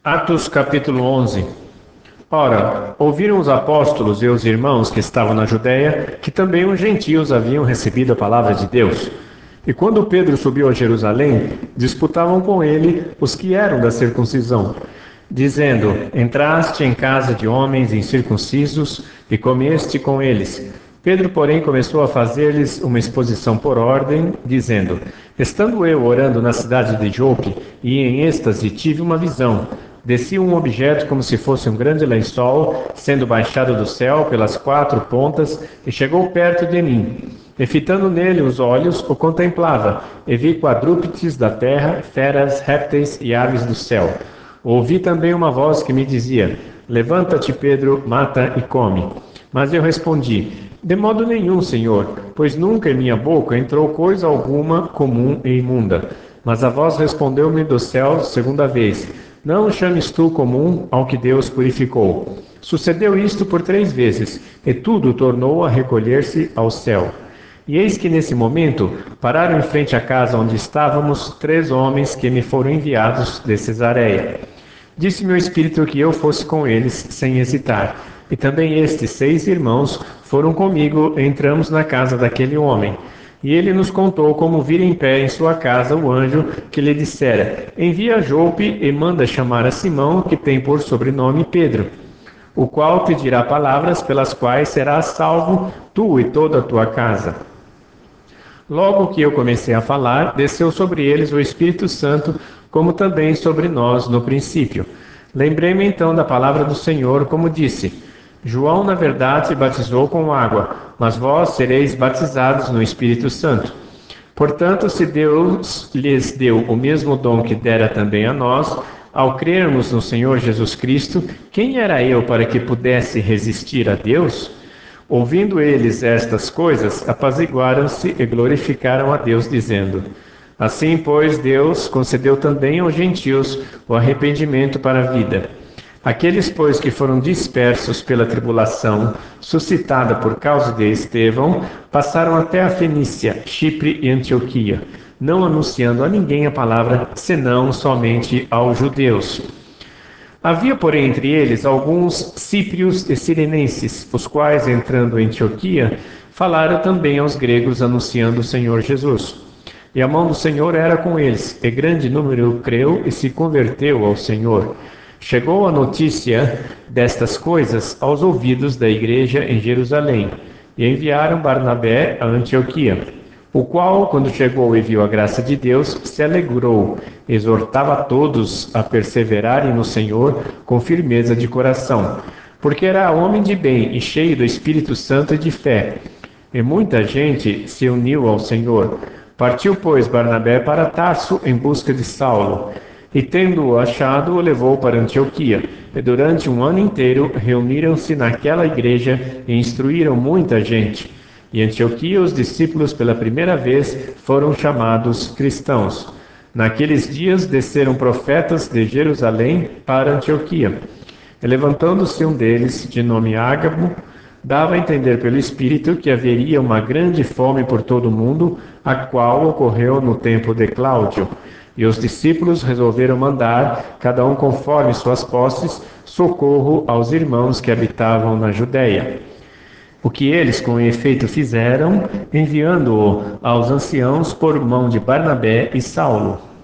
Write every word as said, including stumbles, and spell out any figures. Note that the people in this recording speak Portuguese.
Atos capítulo onze. Ora, ouviram os apóstolos e os irmãos que estavam na Judéia que também os gentios haviam recebido a palavra de Deus. E quando Pedro subiu a Jerusalém, disputavam com ele os que eram da circuncisão, dizendo: Entraste em casa de homens incircuncisos e comeste com eles. Pedro, porém, começou a fazer-lhes uma exposição por ordem, dizendo: Estando eu orando na cidade de Jope, e em êxtase tive uma visão. Descia um objeto como se fosse um grande lençol, sendo baixado do céu pelas quatro pontas, e chegou perto de mim. E fitando nele os olhos, o contemplava, e vi quadrúpedes da terra, feras, répteis e aves do céu. Ouvi também uma voz que me dizia: Levanta-te, Pedro, mata e come. Mas eu respondi: De modo nenhum, Senhor, pois nunca em minha boca entrou coisa alguma comum e imunda. Mas a voz respondeu-me do céu segunda vez: Não chames tu comum ao que Deus purificou. Sucedeu isto por três vezes, e tudo tornou a recolher-se ao céu. E eis que nesse momento pararam em frente à casa onde estávamos três homens que me foram enviados de Cesareia. Disse-me o Espírito que eu fosse com eles, sem hesitar. E também estes seis irmãos foram comigo e entramos na casa daquele homem. E ele nos contou como vira em pé em sua casa o anjo que lhe dissera: Envia a Jope e manda chamar a Simão, que tem por sobrenome Pedro, o qual te dirá palavras pelas quais serás salvo, tu e toda a tua casa. Logo que eu comecei a falar, desceu sobre eles o Espírito Santo, como também sobre nós no princípio. Lembrei-me então da palavra do Senhor, como disse: João, na verdade, batizou com água, mas vós sereis batizados no Espírito Santo. Portanto, se Deus lhes deu o mesmo dom que dera também a nós, ao crermos no Senhor Jesus Cristo, quem era eu para que pudesse resistir a Deus? Ouvindo eles estas coisas, apaziguaram-se e glorificaram a Deus, dizendo: Assim, pois, Deus concedeu também aos gentios o arrependimento para a vida. Aqueles, pois, que foram dispersos pela tribulação suscitada por causa de Estevão, passaram até a Fenícia, Chipre e Antioquia, não anunciando a ninguém a palavra, senão somente aos judeus. Havia, porém, entre eles alguns cíprios e sirenenses, os quais, entrando em Antioquia, falaram também aos gregos, anunciando o Senhor Jesus. E a mão do Senhor era com eles, e grande número creu e se converteu ao Senhor. Chegou a notícia destas coisas aos ouvidos da igreja em Jerusalém, e enviaram Barnabé a Antioquia, o qual, quando chegou e viu a graça de Deus, se alegrou, exortava a todos a perseverarem no Senhor com firmeza de coração, porque era homem de bem e cheio do Espírito Santo e de fé. E muita gente se uniu ao Senhor. Partiu, pois, Barnabé para Tarso em busca de Saulo, e tendo-o achado, o levou para Antioquia. E durante um ano inteiro reuniram-se naquela igreja e instruíram muita gente. E em Antioquia os discípulos pela primeira vez foram chamados cristãos. Naqueles dias desceram profetas de Jerusalém para Antioquia. E levantando-se um deles, de nome Ágabo, dava a entender pelo Espírito que haveria uma grande fome por todo o mundo, a qual ocorreu no tempo de Cláudio. E os discípulos resolveram mandar, cada um conforme suas posses, socorro aos irmãos que habitavam na Judéia. O que eles com efeito fizeram, enviando-o aos anciãos por mão de Barnabé e Saulo.